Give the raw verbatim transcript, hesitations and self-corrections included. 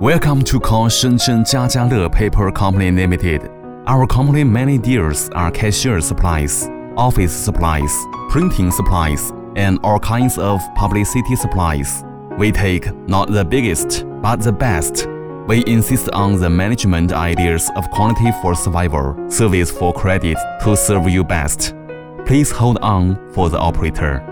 Welcome to call Shenzhen Jiajiale Paper Company Limited. Our company mainly deals are cashier supplies, office supplies, printing supplies, and all kinds of publicity supplies. We take not the biggest, but the best. We insist on the management ideas of quality for survival, service for credit to serve you best. Please hold on for the operator.